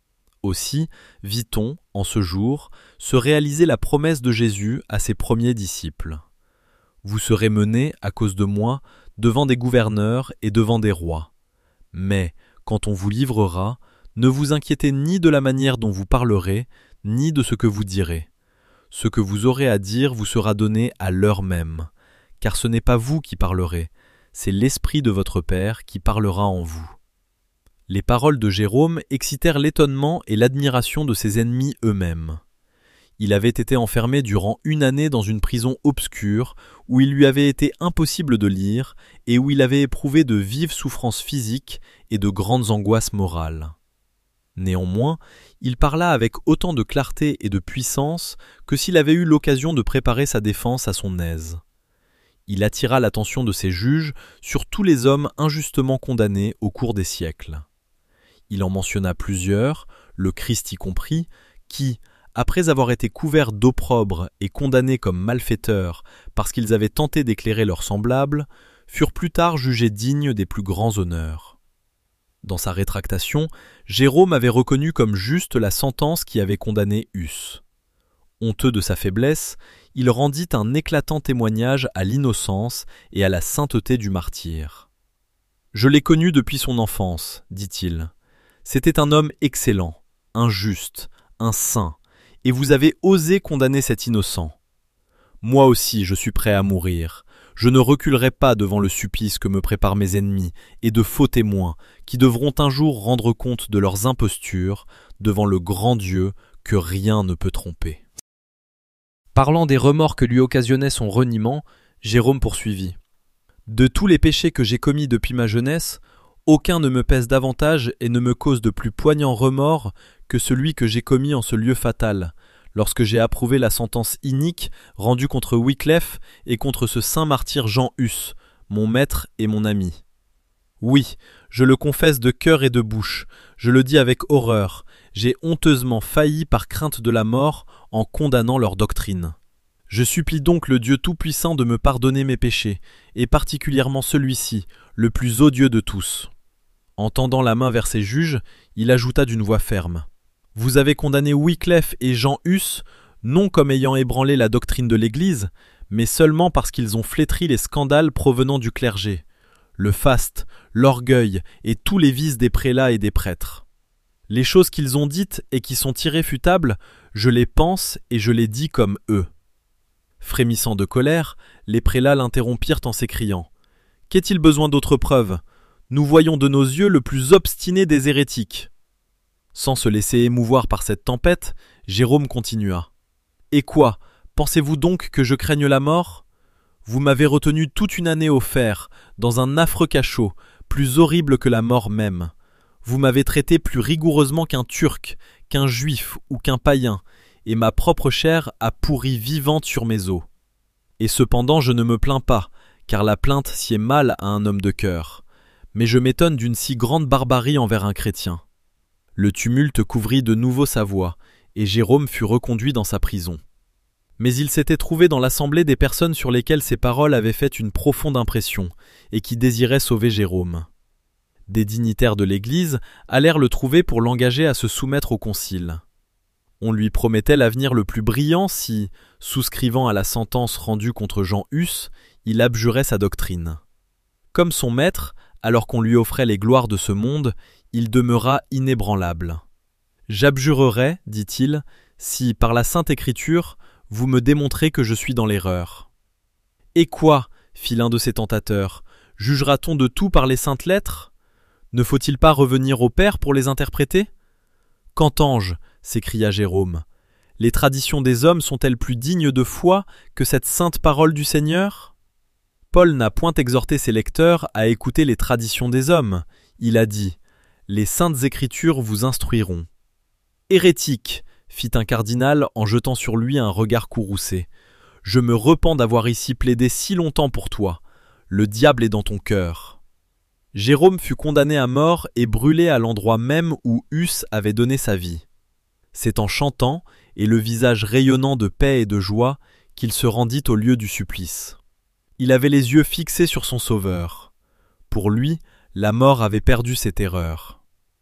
Aussi vit-on, en ce jour, se réaliser la promesse de Jésus à ses premiers disciples. Vous serez menés, à cause de moi, devant des gouverneurs et devant des rois. Mais, quand on vous livrera, ne vous inquiétez ni de la manière dont vous parlerez, ni de ce que vous direz. Ce que vous aurez à dire vous sera donné à l'heure même, car ce n'est pas vous qui parlerez, c'est l'Esprit de votre Père qui parlera en vous. » Les paroles de Jérôme excitèrent l'étonnement et l'admiration de ses ennemis eux-mêmes. Il avait été enfermé durant une année dans une prison obscure où il lui avait été impossible de lire et où il avait éprouvé de vives souffrances physiques et de grandes angoisses morales. Néanmoins, il parla avec autant de clarté et de puissance que s'il avait eu l'occasion de préparer sa défense à son aise. Il attira l'attention de ses juges sur tous les hommes injustement condamnés au cours des siècles. Il en mentionna plusieurs, le Christ y compris, qui, après avoir été couverts d'opprobre et condamnés comme malfaiteurs parce qu'ils avaient tenté d'éclairer leurs semblables, furent plus tard jugés dignes des plus grands honneurs. Dans sa rétractation, Jérôme avait reconnu comme juste la sentence qui avait condamné Huss. Honteux de sa faiblesse, il rendit un éclatant témoignage à l'innocence et à la sainteté du martyr. « Je l'ai connu depuis son enfance, dit-il. C'était un homme excellent, un juste, un saint, et vous avez osé condamner cet innocent. Moi aussi je suis prêt à mourir. Je ne reculerai pas devant le supplice que me préparent mes ennemis et de faux témoins qui devront un jour rendre compte de leurs impostures devant le grand Dieu que rien ne peut tromper. » Parlant des remords que lui occasionnait son reniement, Jérôme poursuivit. « De tous les péchés que j'ai commis depuis ma jeunesse, aucun ne me pèse davantage et ne me cause de plus poignants remords que celui que j'ai commis en ce lieu fatal, lorsque j'ai approuvé la sentence inique rendue contre Wycliffe et contre ce saint martyr Jean Huss, mon maître et mon ami. Oui, je le confesse de cœur et de bouche, je le dis avec horreur, j'ai honteusement failli par crainte de la mort en condamnant leur doctrine. Je supplie donc le Dieu Tout-Puissant de me pardonner mes péchés, et particulièrement celui-ci, le plus odieux de tous. » En tendant la main vers ses juges, il ajouta d'une voix ferme. « Vous avez condamné Wycliffe et Jean Hus, non comme ayant ébranlé la doctrine de l'Église, mais seulement parce qu'ils ont flétri les scandales provenant du clergé, le faste, l'orgueil et tous les vices des prélats et des prêtres. Les choses qu'ils ont dites et qui sont irréfutables, je les pense et je les dis comme eux. » Frémissant de colère, les prélats l'interrompirent en s'écriant « Qu'est-il besoin d'autres preuves ? Nous voyons de nos yeux le plus obstiné des hérétiques. » Sans se laisser émouvoir par cette tempête, Jérôme continua. « Et quoi ? Pensez-vous donc que je craigne la mort ? Vous m'avez retenu toute une année au fer, dans un affreux cachot, plus horrible que la mort même. Vous m'avez traité plus rigoureusement qu'un Turc, qu'un Juif ou qu'un païen, et ma propre chair a pourri vivante sur mes os. Et cependant je ne me plains pas, car la plainte sied mal à un homme de cœur. Mais je m'étonne d'une si grande barbarie envers un chrétien. » Le tumulte couvrit de nouveau sa voix, et Jérôme fut reconduit dans sa prison. Mais il s'était trouvé dans l'assemblée des personnes sur lesquelles ces paroles avaient fait une profonde impression, et qui désiraient sauver Jérôme. Des dignitaires de l'Église allèrent le trouver pour l'engager à se soumettre au concile. On lui promettait l'avenir le plus brillant si, souscrivant à la sentence rendue contre Jean Hus, il abjurait sa doctrine. Comme son maître, alors qu'on lui offrait les gloires de ce monde, il demeura inébranlable. « J'abjurerai, dit-il, si, par la Sainte Écriture, vous me démontrez que je suis dans l'erreur. »« Et quoi ?» fit l'un de ses tentateurs. « Jugera-t-on de tout par les saintes lettres ? Ne faut-il pas revenir au Père pour les interpréter ? » « Qu'entends-je ? s'écria Jérôme. « Les traditions des hommes sont-elles plus dignes de foi que cette sainte parole du Seigneur ? » Paul n'a point exhorté ses lecteurs à écouter les traditions des hommes. Il a dit « Les saintes Écritures vous instruiront. » « Hérétique !» fit un cardinal en jetant sur lui un regard courroucé. « Je me repens d'avoir ici plaidé si longtemps pour toi. Le diable est dans ton cœur. » Jérôme fut condamné à mort et brûlé à l'endroit même où Hus avait donné sa vie. C'est en chantant, et le visage rayonnant de paix et de joie, qu'il se rendit au lieu du supplice. Il avait les yeux fixés sur son Sauveur. Pour lui, la mort avait perdu ses terreurs.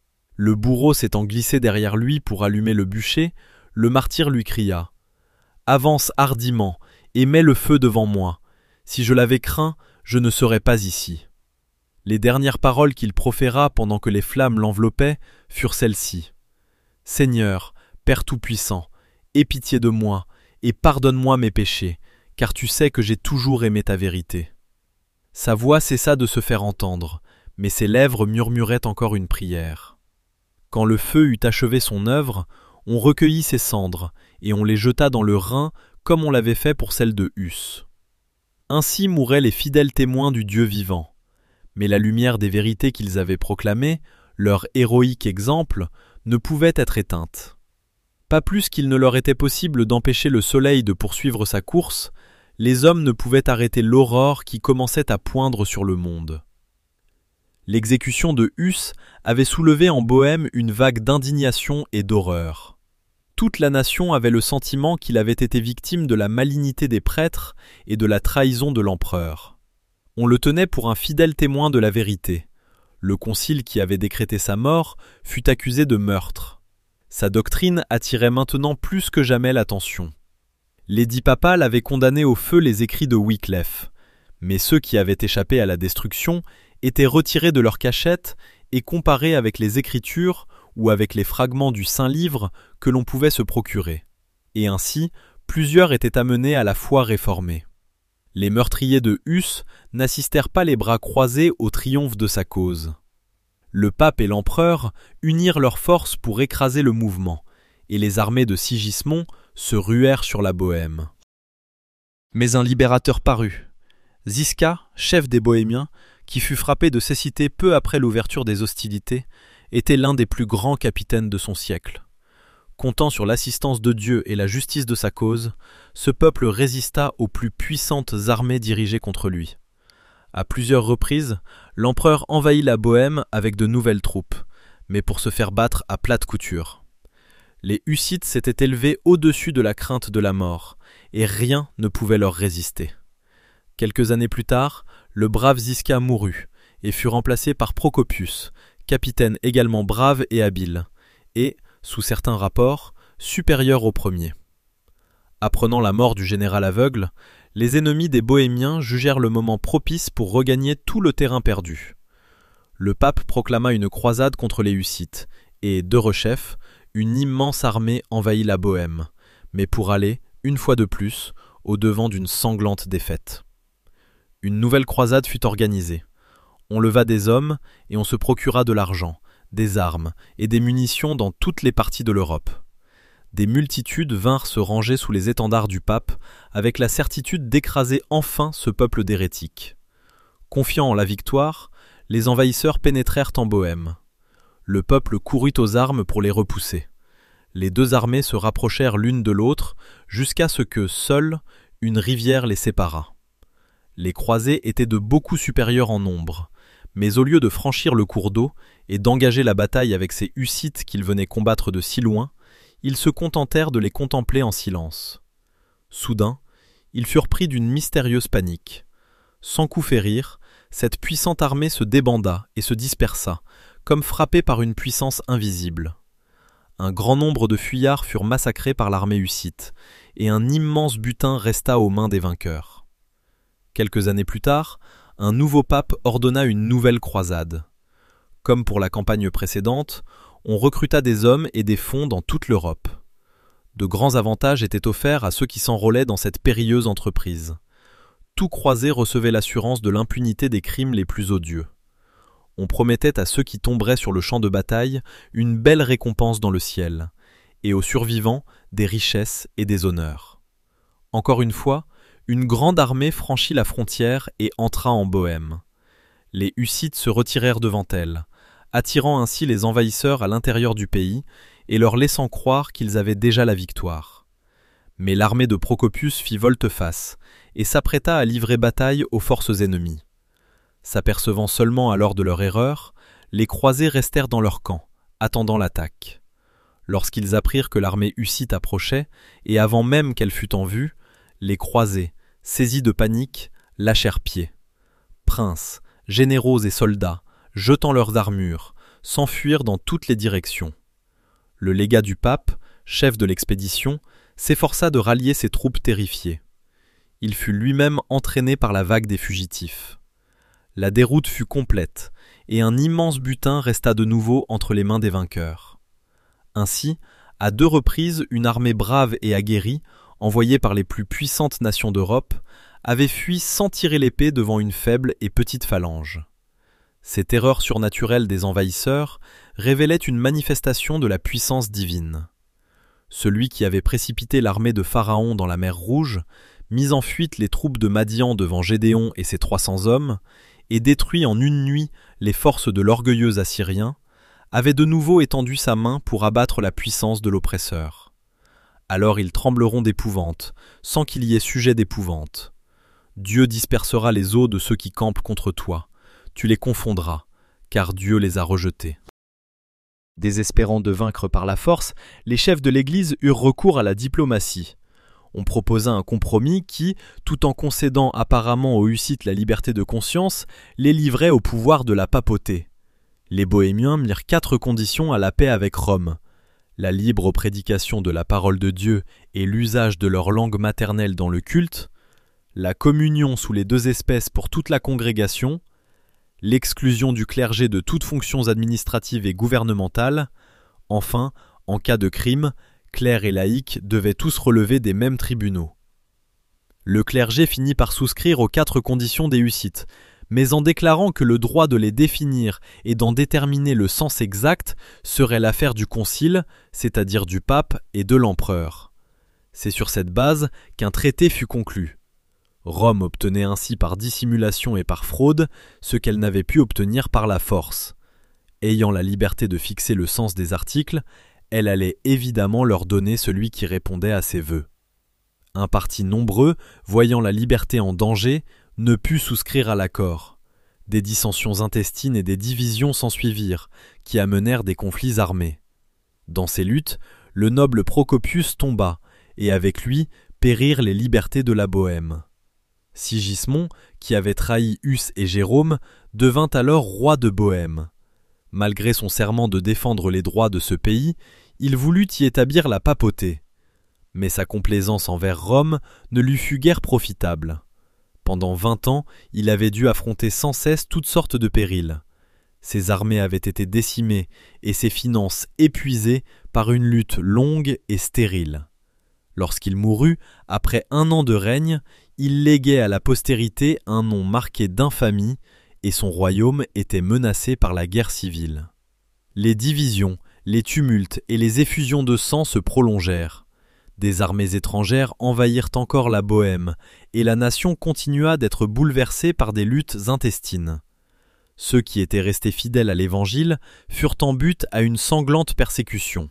Le bourreau s'étant glissé derrière lui pour allumer le bûcher, le martyr lui cria « Avance hardiment et mets le feu devant moi. Si je l'avais craint, je ne serais pas ici. » Les dernières paroles qu'il proféra pendant que les flammes l'enveloppaient furent celles-ci. « Seigneur, Père Tout-Puissant, aie pitié de moi et pardonne-moi mes péchés, car tu sais que j'ai toujours aimé ta vérité. » Sa voix cessa de se faire entendre, mais ses lèvres murmuraient encore une prière. Quand le feu eut achevé son œuvre, on recueillit ses cendres, et on les jeta dans le Rhin comme on l'avait fait pour celles de Hus. Ainsi mouraient les fidèles témoins du Dieu vivant. Mais la lumière des vérités qu'ils avaient proclamées, leur héroïque exemple, ne pouvait être éteinte. Pas plus qu'il ne leur était possible d'empêcher le soleil de poursuivre sa course, les hommes ne pouvaient arrêter l'aurore qui commençait à poindre sur le monde. L'exécution de Hus avait soulevé en Bohême une vague d'indignation et d'horreur. Toute la nation avait le sentiment qu'il avait été victime de la malignité des prêtres et de la trahison de l'empereur. On le tenait pour un fidèle témoin de la vérité. Le concile qui avait décrété sa mort fut accusé de meurtre. Sa doctrine attirait maintenant plus que jamais l'attention. L'édit papal avait condamné au feu les écrits de Wycliffe, mais ceux qui avaient échappé à la destruction étaient retirés de leur cachette et comparés avec les Écritures ou avec les fragments du Saint-Livre que l'on pouvait se procurer. Et ainsi, plusieurs étaient amenés à la foi réformée. Les meurtriers de Hus n'assistèrent pas les bras croisés au triomphe de sa cause. Le pape et l'empereur unirent leurs forces pour écraser le mouvement, et les armées de Sigismond se ruèrent sur la Bohême. Mais un libérateur parut. Ziska, chef des Bohémiens, qui fut frappé de cécité peu après l'ouverture des hostilités, était l'un des plus grands capitaines de son siècle. Comptant sur l'assistance de Dieu et la justice de sa cause, ce peuple résista aux plus puissantes armées dirigées contre lui. À plusieurs reprises, l'empereur envahit la Bohême avec de nouvelles troupes, mais pour se faire battre à plate couture. Les Hussites s'étaient élevés au-dessus de la crainte de la mort, et rien ne pouvait leur résister. Quelques années plus tard, le brave Ziska mourut, et fut remplacé par Procopius, capitaine également brave et habile, et, sous certains rapports, supérieur au premier. Apprenant la mort du général aveugle, les ennemis des Bohémiens jugèrent le moment propice pour regagner tout le terrain perdu. Le pape proclama une croisade contre les Hussites, et, de rechef, une immense armée envahit la Bohême, mais pour aller, une fois de plus, au-devant d'une sanglante défaite. Une nouvelle croisade fut organisée. On leva des hommes et on se procura de l'argent, des armes et des munitions dans toutes les parties de l'Europe. Des multitudes vinrent se ranger sous les étendards du pape avec la certitude d'écraser enfin ce peuple d'hérétiques. Confiant en la victoire, les envahisseurs pénétrèrent en Bohême. Le peuple courut aux armes pour les repousser. Les deux armées se rapprochèrent l'une de l'autre jusqu'à ce que, seule, une rivière les séparât. Les croisés étaient de beaucoup supérieurs en nombre, mais au lieu de franchir le cours d'eau et d'engager la bataille avec ces Hussites qu'ils venaient combattre de si loin, ils se contentèrent de les contempler en silence. Soudain, ils furent pris d'une mystérieuse panique. Sans coup férir, cette puissante armée se débanda et se dispersa, comme frappée par une puissance invisible. Un grand nombre de fuyards furent massacrés par l'armée hussite, et un immense butin resta aux mains des vainqueurs. Quelques années plus tard, un nouveau pape ordonna une nouvelle croisade. Comme pour la campagne précédente, on recruta des hommes et des fonds dans toute l'Europe. De grands avantages étaient offerts à ceux qui s'enrôlaient dans cette périlleuse entreprise. Tout croisé recevait l'assurance de l'impunité des crimes les plus odieux. On promettait à ceux qui tomberaient sur le champ de bataille une belle récompense dans le ciel, et aux survivants des richesses et des honneurs. Encore une fois, une grande armée franchit la frontière et entra en Bohême. Les Hussites se retirèrent devant elle, attirant ainsi les envahisseurs à l'intérieur du pays et leur laissant croire qu'ils avaient déjà la victoire. Mais l'armée de Procopius fit volte-face et s'apprêta à livrer bataille aux forces ennemies. S'apercevant seulement alors de leur erreur, les croisés restèrent dans leur camp, attendant l'attaque. Lorsqu'ils apprirent que l'armée hussite approchait, et avant même qu'elle fût en vue, les croisés, saisis de panique, lâchèrent pied. Princes, généraux et soldats, jetant leurs armures, s'enfuirent dans toutes les directions. Le légat du pape, chef de l'expédition, s'efforça de rallier ses troupes terrifiées. Il fut lui-même entraîné par la vague des fugitifs. La déroute fut complète, et un immense butin resta de nouveau entre les mains des vainqueurs. Ainsi, à deux reprises, une armée brave et aguerrie, envoyée par les plus puissantes nations d'Europe, avait fui sans tirer l'épée devant une faible et petite phalange. Ces terreurs surnaturelles des envahisseurs révélaient une manifestation de la puissance divine. Celui qui avait précipité l'armée de Pharaon dans la mer Rouge, mis en fuite les troupes de Madian devant Gédéon et ses trois cents hommes, et détruit en une nuit les forces de l'orgueilleux Assyrien, avait de nouveau étendu sa main pour abattre la puissance de l'oppresseur. Alors ils trembleront d'épouvante, sans qu'il y ait sujet d'épouvante. Dieu dispersera les os de ceux qui campent contre toi. Tu les confondras, car Dieu les a rejetés. Désespérant de vaincre par la force, les chefs de l'Église eurent recours à la diplomatie. On proposa un compromis qui, tout en concédant apparemment aux Hussites la liberté de conscience, les livrait au pouvoir de la papauté. Les Bohémiens mirent quatre conditions à la paix avec Rome: la libre prédication de la parole de Dieu et l'usage de leur langue maternelle dans le culte, la communion sous les deux espèces pour toute la congrégation, l'exclusion du clergé de toutes fonctions administratives et gouvernementales, enfin, en cas de crime, clercs et laïcs devaient tous relever des mêmes tribunaux. Le clergé finit par souscrire aux quatre conditions des Hussites, mais en déclarant que le droit de les définir et d'en déterminer le sens exact serait l'affaire du concile, c'est-à-dire du pape et de l'empereur. C'est sur cette base qu'un traité fut conclu. Rome obtenait ainsi par dissimulation et par fraude ce qu'elle n'avait pu obtenir par la force. Ayant la liberté de fixer le sens des articles, elle allait évidemment leur donner celui qui répondait à ses vœux. Un parti nombreux, voyant la liberté en danger, ne put souscrire à l'accord. Des dissensions intestines et des divisions s'ensuivirent, qui amenèrent des conflits armés. Dans ces luttes, le noble Procopius tomba, et avec lui périrent les libertés de la Bohême. Sigismond, qui avait trahi Huss et Jérôme, devint alors roi de Bohême. Malgré son serment de défendre les droits de ce pays, il voulut y établir la papauté. Mais sa complaisance envers Rome ne lui fut guère profitable. Pendant vingt ans, il avait dû affronter sans cesse toutes sortes de périls. Ses armées avaient été décimées et ses finances épuisées par une lutte longue et stérile. Lorsqu'il mourut, après un an de règne, il léguait à la postérité un nom marqué d'infamie et son royaume était menacé par la guerre civile. Les divisions, les tumultes et les effusions de sang se prolongèrent. Des armées étrangères envahirent encore la Bohême et la nation continua d'être bouleversée par des luttes intestines. Ceux qui étaient restés fidèles à l'Évangile furent en butte à une sanglante persécution.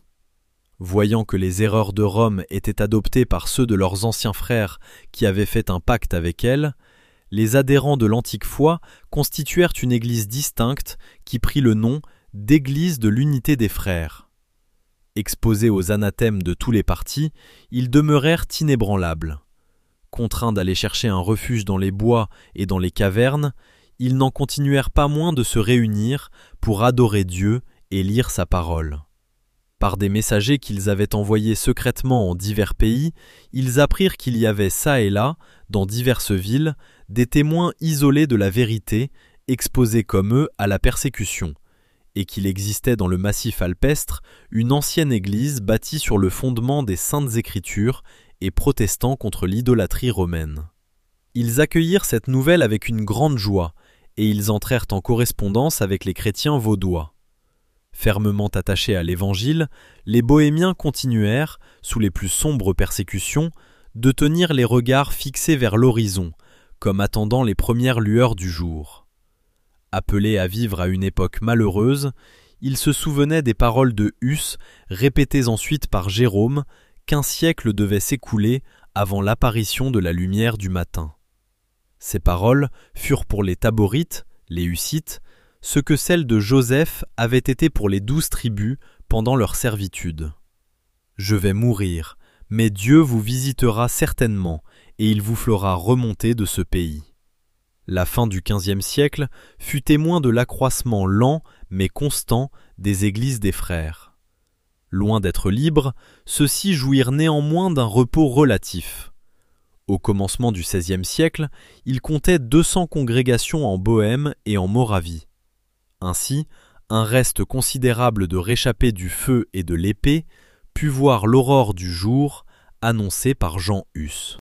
Voyant que les erreurs de Rome étaient adoptées par ceux de leurs anciens frères qui avaient fait un pacte avec elle, les adhérents de l'antique foi constituèrent une église distincte qui prit le nom d'Église de l'unité des frères. Exposés aux anathèmes de tous les partis, ils demeurèrent inébranlables. Contraints d'aller chercher un refuge dans les bois et dans les cavernes, ils n'en continuèrent pas moins de se réunir pour adorer Dieu et lire sa parole. Par des messagers qu'ils avaient envoyés secrètement en divers pays, ils apprirent qu'il y avait çà et là, dans diverses villes, des témoins isolés de la vérité, exposés comme eux à la persécution, et qu'il existait dans le massif alpestre une ancienne église bâtie sur le fondement des Saintes Écritures et protestant contre l'idolâtrie romaine. Ils accueillirent cette nouvelle avec une grande joie, et ils entrèrent en correspondance avec les chrétiens vaudois. Fermement attachés à l'Évangile, les bohémiens continuèrent, sous les plus sombres persécutions, de tenir les regards fixés vers l'horizon, comme attendant les premières lueurs du jour. Appelés à vivre à une époque malheureuse, ils se souvenaient des paroles de Huss, répétées ensuite par Jérôme, qu'un siècle devait s'écouler avant l'apparition de la lumière du matin. Ces paroles furent pour les Taborites, les Hussites, ce que celles de Joseph avaient été pour les douze tribus pendant leur servitude. « Je vais mourir, mais Dieu vous visitera certainement, et il vous fera remonter de ce pays. » La fin du quinzième siècle fut témoin de l'accroissement lent mais constant des églises des frères. Loin d'être libres, ceux-ci jouirent néanmoins d'un repos relatif. Au commencement du seizième siècle, il comptait deux cents congrégations en Bohême et en Moravie. Ainsi, un reste considérable de réchappés du feu et de l'épée put voir l'aurore du jour annoncée par Jean Hus.